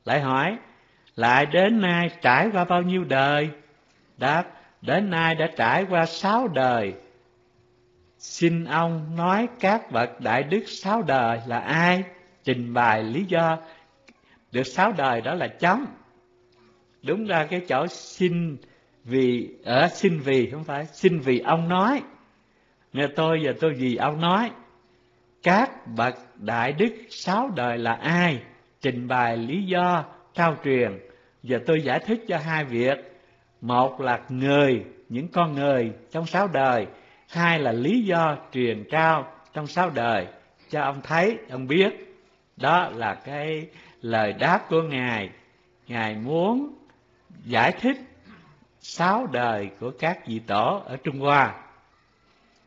Lại hỏi, lại đến nay trải qua bao nhiêu đời? Đáp, đến nay đã trải qua 6 đời. Xin ông nói các bậc đại đức 6 đời là ai? Trình bày lý do. Được 6 đời đó là chấm. Đúng ra cái chỗ xin vì, xin vì không phải, xin vì ông nói. Nghe tôi giờ tôi vì ông nói. Các bậc đại đức 6 đời là ai? Trình bày lý do trao truyền. Giờ tôi giải thích cho hai việc. Một là người, những con người trong 6 đời. Hai là lý do truyền trao trong 6 đời. Cho ông thấy, ông biết. Đó là cái lời đáp của Ngài. Ngài muốn giải thích 6 đời của các vị tổ ở Trung Hoa.